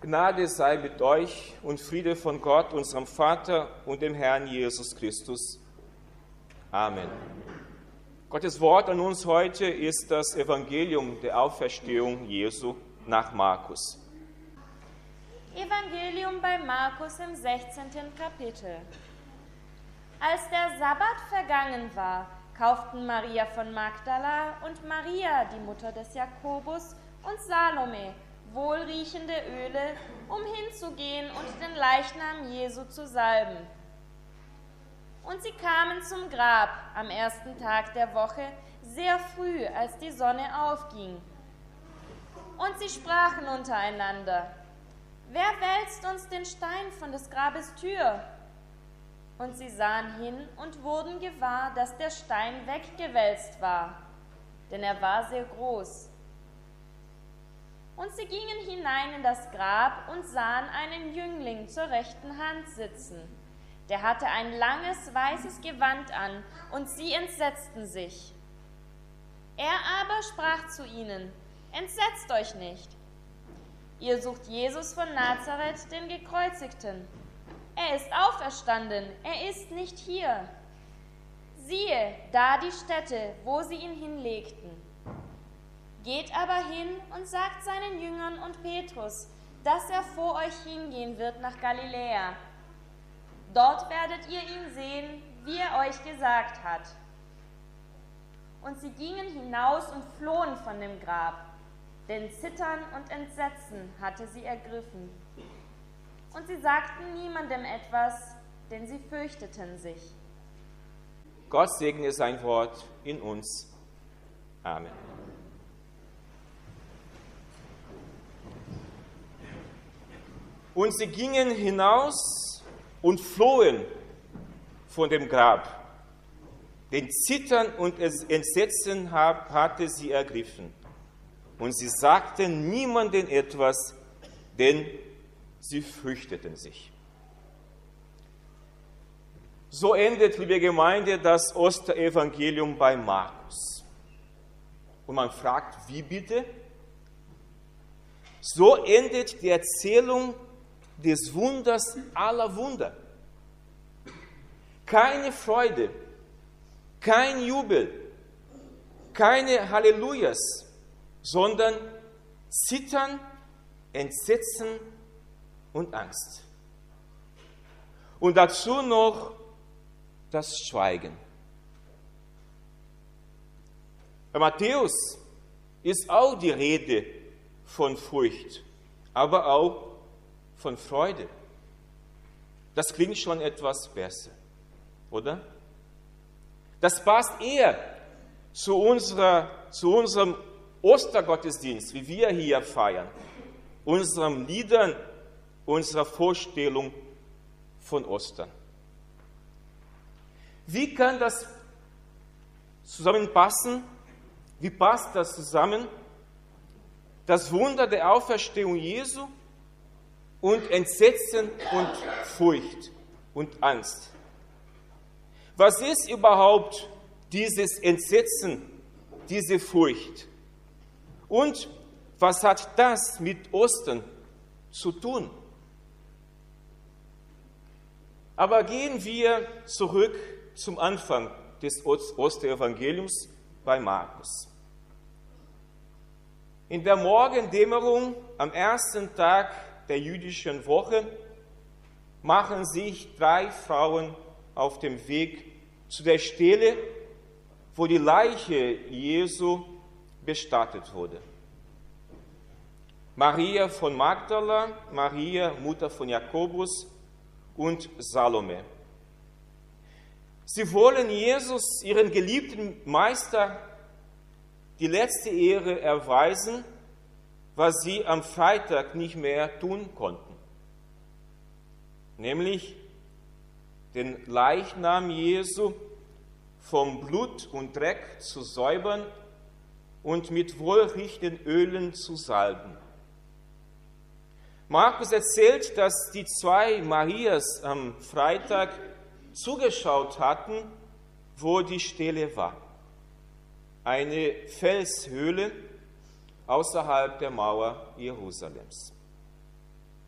Gnade sei mit euch und Friede von Gott, unserem Vater und dem Herrn Jesus Christus. Amen. Gottes Wort an uns heute ist das Evangelium der Auferstehung Jesu nach Markus. Evangelium bei Markus im 16. Kapitel. Als der Sabbat vergangen war, kauften Maria von Magdala und Maria, die Mutter des Jakobus, und Salome wohlriechende Öle, um hinzugehen und den Leichnam Jesu zu salben. Und sie kamen zum Grab am ersten Tag der Woche, sehr früh, als die Sonne aufging. Und sie sprachen untereinander: Wer wälzt uns den Stein von des Grabes Tür? Und sie sahen hin und wurden gewahr, dass der Stein weggewälzt war, denn er war sehr groß. Und sie gingen hinein in das Grab und sahen einen Jüngling zur rechten Hand sitzen. Der hatte ein langes, weißes Gewand an, und sie entsetzten sich. Er aber sprach zu ihnen: Entsetzt euch nicht. Ihr sucht Jesus von Nazareth, den Gekreuzigten. Er ist auferstanden, er ist nicht hier. Siehe, da die Stätte, wo sie ihn hinlegten. Geht aber hin und sagt seinen Jüngern und Petrus, dass er vor euch hingehen wird nach Galiläa. Dort werdet ihr ihn sehen, wie er euch gesagt hat. Und sie gingen hinaus und flohen von dem Grab, denn Zittern und Entsetzen hatte sie ergriffen. Und sie sagten niemandem etwas, denn sie fürchteten sich. Gott segne sein Wort in uns. Amen. Und sie gingen hinaus und flohen von dem Grab. Denn Zittern und Entsetzen hatte sie ergriffen. Und sie sagten niemandem etwas, denn sie fürchteten sich. So endet, liebe Gemeinde, das Osterevangelium bei Markus. Und man fragt, wie bitte? So endet die Erzählung des Wunders aller Wunder. Keine Freude, kein Jubel, keine Hallelujahs, sondern Zittern, Entsetzen und Angst. Und dazu noch das Schweigen. Bei Matthäus ist auch die Rede von Furcht, aber auch von Freude. Das klingt schon etwas besser, oder? Das passt eher zu unserem Ostergottesdienst, wie wir hier feiern, unseren Liedern, unserer Vorstellung von Ostern. Wie kann das zusammenpassen? Wie passt das zusammen? Das Wunder der Auferstehung Jesu und Entsetzen und Furcht und Angst. Was ist überhaupt dieses Entsetzen, diese Furcht? Und was hat das mit Ostern zu tun? Aber gehen wir zurück zum Anfang des Osterevangeliums bei Markus. In der Morgendämmerung am ersten Tag der jüdischen Woche machen sich 3 Frauen auf dem Weg zu der Stelle, wo die Leiche Jesu bestattet wurde. Maria von Magdala, Maria, Mutter von Jakobus und Salome. Sie wollen Jesus, ihren geliebten Meister, die letzte Ehre erweisen, was sie am Freitag nicht mehr tun konnten. Nämlich den Leichnam Jesu vom Blut und Dreck zu säubern und mit wohlriechenden Ölen zu salben. Markus erzählt, dass die 2 Marias am Freitag zugeschaut hatten, wo die Stelle war. Eine Felshöhle außerhalb der Mauer Jerusalems.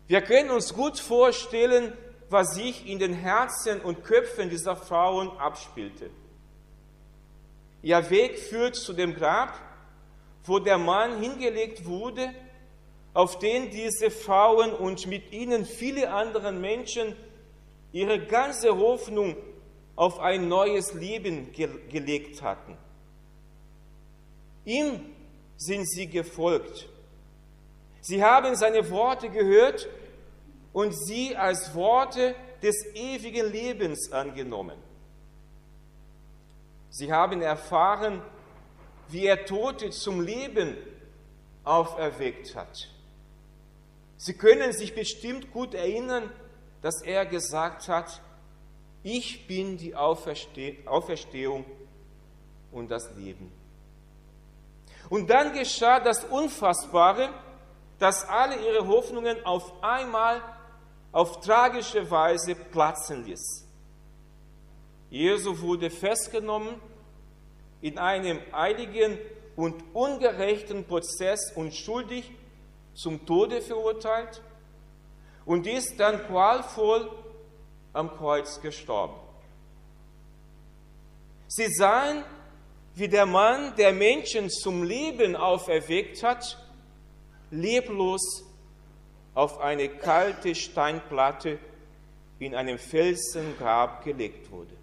Wir können uns gut vorstellen, was sich in den Herzen und Köpfen dieser Frauen abspielte. Ihr Weg führt zu dem Grab, wo der Mann hingelegt wurde, auf den diese Frauen und mit ihnen viele andere Menschen ihre ganze Hoffnung auf ein neues Leben gelegt hatten. Ihm sind sie gefolgt. Sie haben seine Worte gehört und sie als Worte des ewigen Lebens angenommen. Sie haben erfahren, wie er Tote zum Leben auferweckt hat. Sie können sich bestimmt gut erinnern, dass er gesagt hat, ich bin die Auferstehung und das Leben. Und dann geschah das Unfassbare, dass alle ihre Hoffnungen auf einmal auf tragische Weise platzen ließ. Jesus wurde festgenommen, in einem eiligen und ungerechten Prozess und schuldig zum Tode verurteilt und ist dann qualvoll am Kreuz gestorben. Sie sahen, wie der Mann, der Menschen zum Leben auferweckt hat, leblos auf eine kalte Steinplatte in einem Felsengrab gelegt wurde.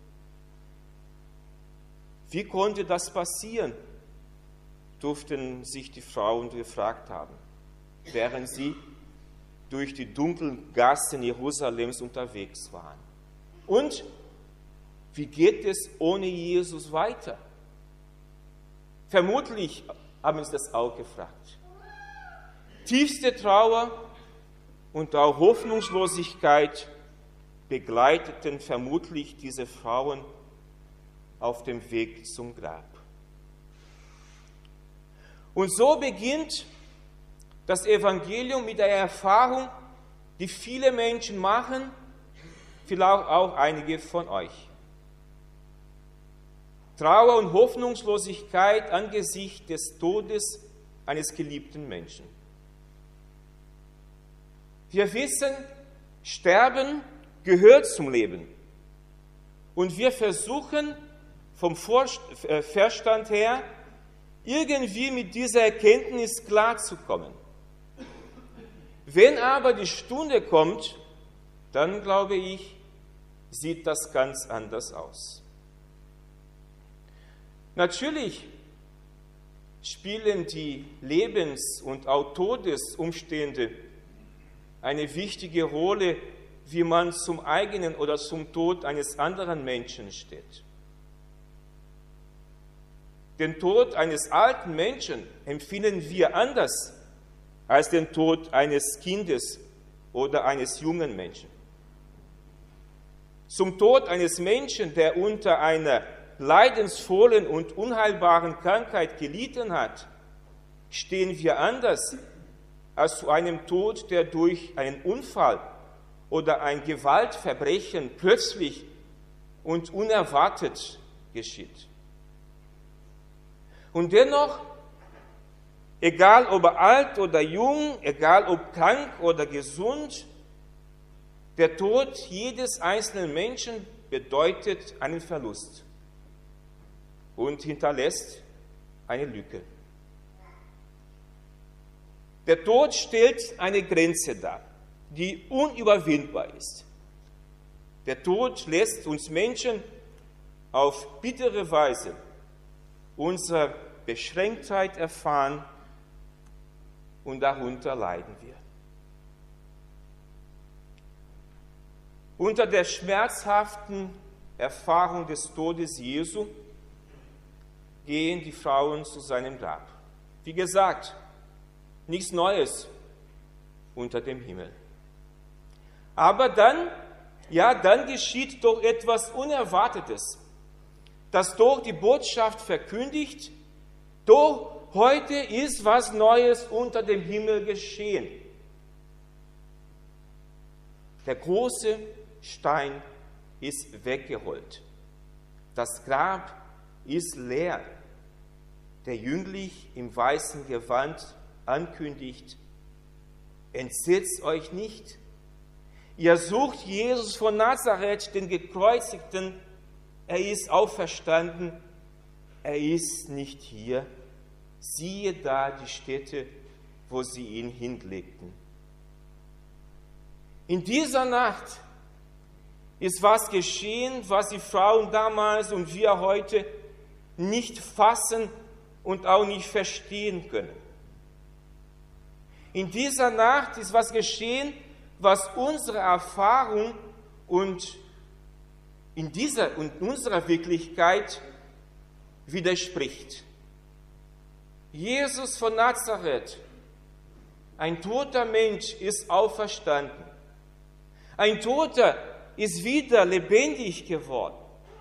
Wie konnte das passieren, durften sich die Frauen gefragt haben, während sie durch die dunklen Gassen Jerusalems unterwegs waren. Und wie geht es ohne Jesus weiter? Vermutlich haben sie das auch gefragt. Tiefste Trauer und auch Hoffnungslosigkeit begleiteten vermutlich diese Frauen auf dem Weg zum Grab. Und so beginnt das Evangelium mit der Erfahrung, die viele Menschen machen, vielleicht auch einige von euch. Trauer und Hoffnungslosigkeit angesichts des Todes eines geliebten Menschen. Wir wissen, Sterben gehört zum Leben. Und wir versuchen vom Verstand her, irgendwie mit dieser Erkenntnis klarzukommen. Wenn aber die Stunde kommt, dann glaube ich, sieht das ganz anders aus. Natürlich spielen die Lebens- und auch Todesumstände eine wichtige Rolle, wie man zum eigenen oder zum Tod eines anderen Menschen steht. Den Tod eines alten Menschen empfinden wir anders als den Tod eines Kindes oder eines jungen Menschen. Zum Tod eines Menschen, der unter einer leidensvollen und unheilbaren Krankheit gelitten hat, stehen wir anders als zu einem Tod, der durch einen Unfall oder ein Gewaltverbrechen plötzlich und unerwartet geschieht. Und dennoch, egal ob alt oder jung, egal ob krank oder gesund, der Tod jedes einzelnen Menschen bedeutet einen Verlust und hinterlässt eine Lücke. Der Tod stellt eine Grenze dar, die unüberwindbar ist. Der Tod lässt uns Menschen auf bittere Weise unsere Beschränktheit erfahren und darunter leiden wir. Unter der schmerzhaften Erfahrung des Todes Jesu gehen die Frauen zu seinem Grab. Wie gesagt, nichts Neues unter dem Himmel. Aber dann geschieht doch etwas Unerwartetes, das doch die Botschaft verkündigt, doch heute ist was Neues unter dem Himmel geschehen. Der große Stein ist weggerollt. Das Grab ist leer. Der Jüngling im weißen Gewand ankündigt, entsetzt euch nicht. Ihr sucht Jesus von Nazareth, den Gekreuzigten. Er ist auferstanden. Er ist nicht hier. Siehe da die Stätte, wo sie ihn hinlegten. In dieser Nacht ist was geschehen, was die Frauen damals und wir heute nicht fassen und auch nicht verstehen können. In dieser Nacht ist was geschehen, was unserer Erfahrung und unserer Wirklichkeit widerspricht. Jesus von Nazareth, ein toter Mensch, ist auferstanden. Ein Toter ist wieder lebendig geworden.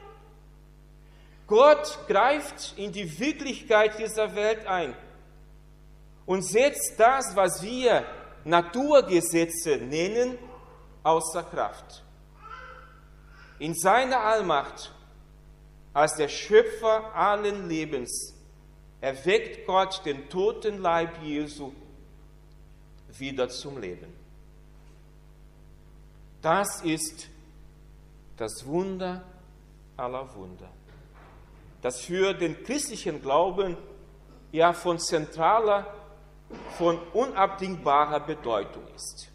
Gott greift in die Wirklichkeit dieser Welt ein und setzt das, was wir Naturgesetze nennen, außer Kraft. In seiner Allmacht, als der Schöpfer allen Lebens, erweckt Gott den toten Leib Jesu wieder zum Leben. Das ist das Wunder aller Wunder, das für den christlichen Glauben ja von zentraler, von unabdingbarer Bedeutung ist.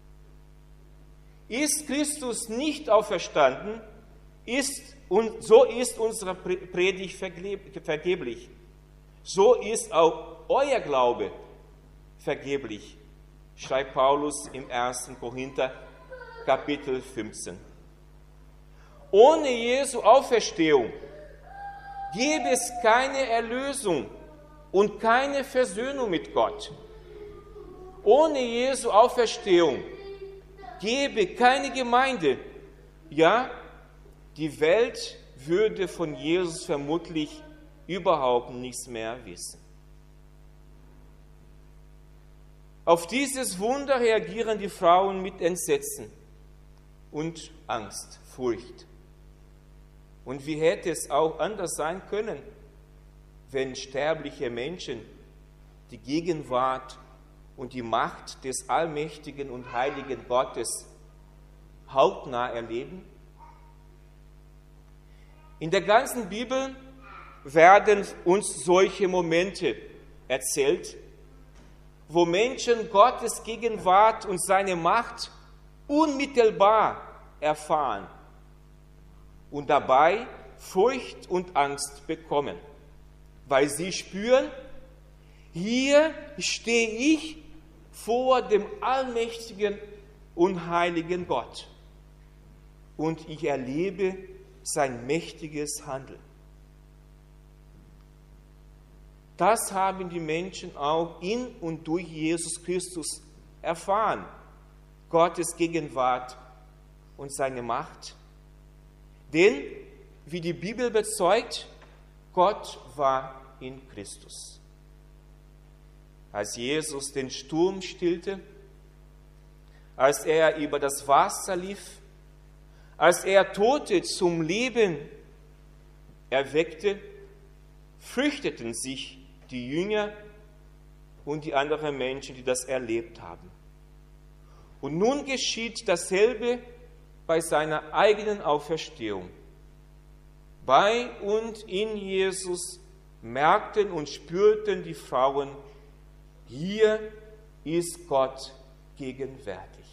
Ist Christus nicht auferstanden, so ist unsere Predigt vergeblich. So ist auch euer Glaube vergeblich, schreibt Paulus im 1. Korinther, Kapitel 15. Ohne Jesu Auferstehung gäbe es keine Erlösung und keine Versöhnung mit Gott. Ohne Jesu Auferstehung gäbe keine Gemeinde. Ja, die Welt würde von Jesus vermutlich überhaupt nichts mehr wissen. Auf dieses Wunder reagieren die Frauen mit Entsetzen und Angst, Furcht. Und wie hätte es auch anders sein können, wenn sterbliche Menschen die Gegenwart und die Macht des allmächtigen und heiligen Gottes hautnah erleben? In der ganzen Bibel werden uns solche Momente erzählt, wo Menschen Gottes Gegenwart und seine Macht unmittelbar erfahren und dabei Furcht und Angst bekommen, weil sie spüren, hier stehe ich vor dem allmächtigen und heiligen Gott und ich erlebe sein mächtiges Handeln. Das haben die Menschen auch in und durch Jesus Christus erfahren, Gottes Gegenwart und seine Macht. Denn, wie die Bibel bezeugt, Gott war in Christus. Als Jesus den Sturm stillte, als er über das Wasser lief, als er Tote zum Leben erweckte, fürchteten sich die Jünger und die anderen Menschen, die das erlebt haben. Und nun geschieht dasselbe bei seiner eigenen Auferstehung. Bei und in Jesus merkten und spürten die Frauen, hier ist Gott gegenwärtig.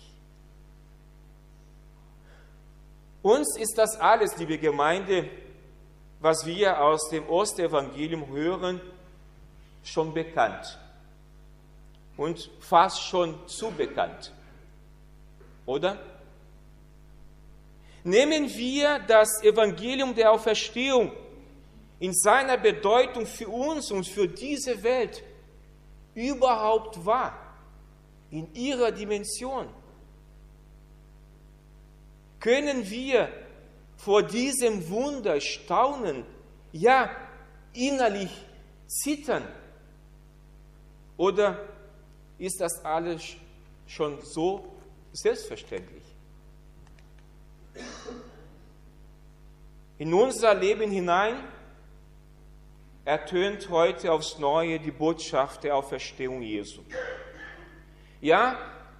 Uns ist das alles, liebe Gemeinde, was wir aus dem Ostevangelium hören, schon bekannt und fast schon zu bekannt, oder? Nehmen wir das Evangelium der Auferstehung in seiner Bedeutung für uns und für diese Welt überhaupt wahr, in ihrer Dimension? Können wir vor diesem Wunder staunen, ja, innerlich zittern? Oder ist das alles schon so selbstverständlich? In unser Leben hinein ertönt heute aufs Neue die Botschaft der Auferstehung Jesu. Ja,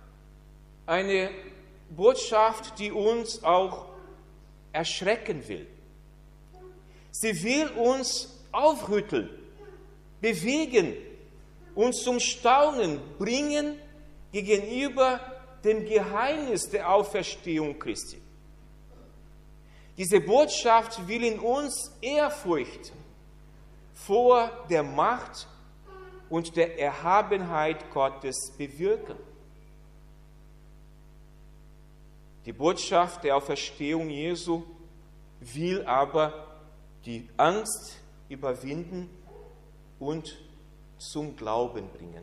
eine Botschaft, die uns auch erschrecken will. Sie will uns aufrütteln, bewegen, uns zum Staunen bringen gegenüber dem Geheimnis der Auferstehung Christi. Diese Botschaft will in uns Ehrfurcht vor der Macht und der Erhabenheit Gottes bewirken. Die Botschaft der Auferstehung Jesu will aber die Angst überwinden und zum Glauben bringen.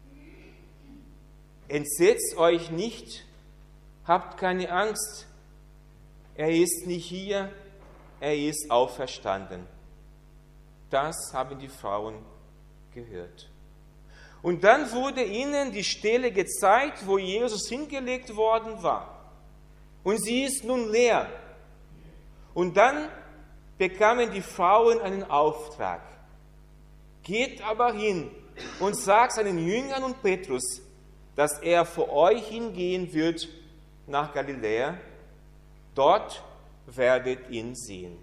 Entsetzt euch nicht, habt keine Angst. Er ist nicht hier, er ist auferstanden. Das haben die Frauen gehört. Und dann wurde ihnen die Stelle gezeigt, wo Jesus hingelegt worden war. Und sie ist nun leer. Und dann bekamen die Frauen einen Auftrag. Geht aber hin und sagt seinen Jüngern und Petrus, dass er vor euch hingehen wird nach Galiläa. Dort werdet ihn sehen.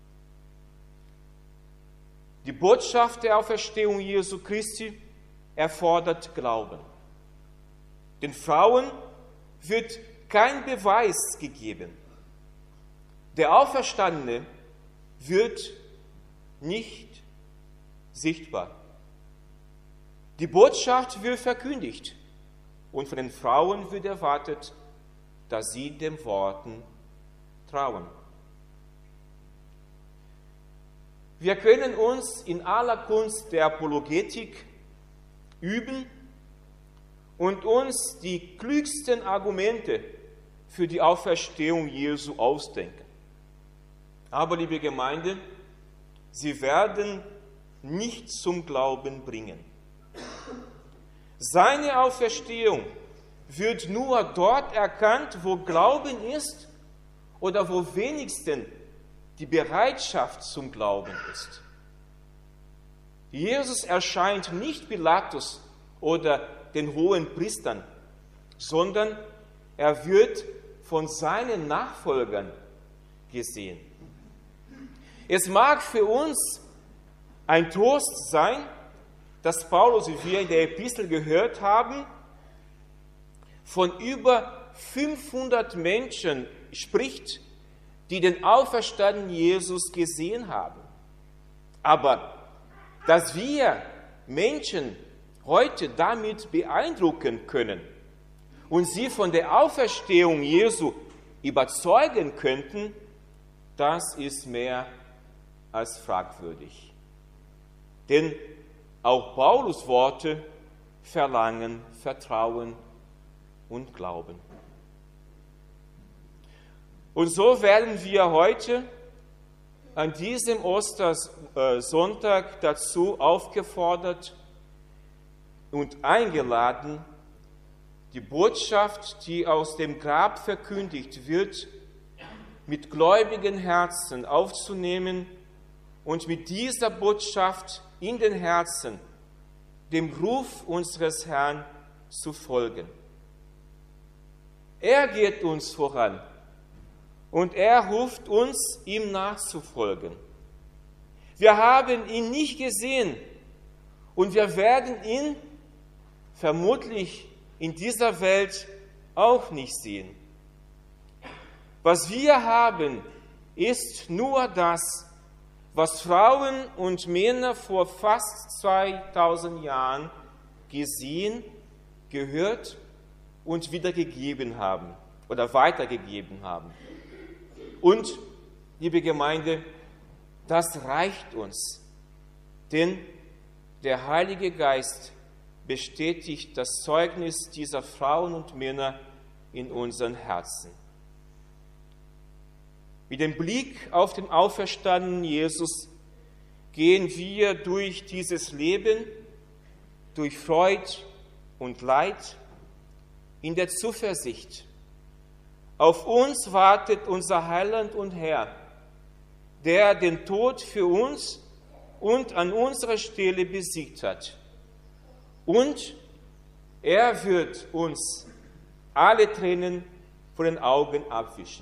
Die Botschaft der Auferstehung Jesu Christi erfordert Glauben. Den Frauen wird kein Beweis gegeben. Der Auferstandene wird nicht sichtbar. Die Botschaft wird verkündigt und von den Frauen wird erwartet, dass sie den Worten trauen. Wir können uns in aller Kunst der Apologetik üben und uns die klügsten Argumente für die Auferstehung Jesu ausdenken. Aber, liebe Gemeinde, sie werden nicht zum Glauben bringen. Seine Auferstehung wird nur dort erkannt, wo Glauben ist oder wo wenigstens die Bereitschaft zum Glauben ist. Jesus erscheint nicht Pilatus oder den hohen Priestern, sondern er wird von seinen Nachfolgern gesehen. Es mag für uns ein Trost sein, dass Paulus, wie wir in der Epistel gehört haben, von über 500 Menschen spricht, die den auferstandenen Jesus gesehen haben. Aber dass wir Menschen heute damit beeindrucken können und sie von der Auferstehung Jesu überzeugen könnten, das ist mehr als fragwürdig. Denn auch Paulus Worte verlangen Vertrauen und Glauben. Und so werden wir heute an diesem Ostersonntag dazu aufgefordert und eingeladen, die Botschaft, die aus dem Grab verkündigt wird, mit gläubigen Herzen aufzunehmen und mit dieser Botschaft in den Herzen dem Ruf unseres Herrn zu folgen. Er geht uns voran und er ruft uns, ihm nachzufolgen. Wir haben ihn nicht gesehen und wir werden ihn vermutlich in dieser Welt auch nicht sehen. Was wir haben, ist nur das, was Frauen und Männer vor fast 2000 Jahren gesehen, gehört und wiedergegeben haben oder weitergegeben haben. Und, liebe Gemeinde, das reicht uns, denn der Heilige Geist bestätigt das Zeugnis dieser Frauen und Männer in unseren Herzen. Mit dem Blick auf den auferstandenen Jesus gehen wir durch dieses Leben, durch Freud und Leid, in der Zuversicht. Auf uns wartet unser Heiland und Herr, der den Tod für uns und an unserer Stelle besiegt hat. Und er wird uns alle Tränen von den Augen abwischen.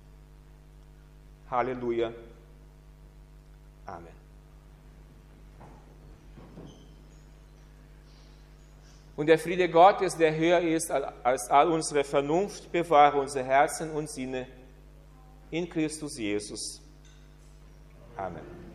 Halleluja. Amen. Und der Friede Gottes, der höher ist als all unsere Vernunft, bewahre unser Herzen und Sinne in Christus Jesus. Amen.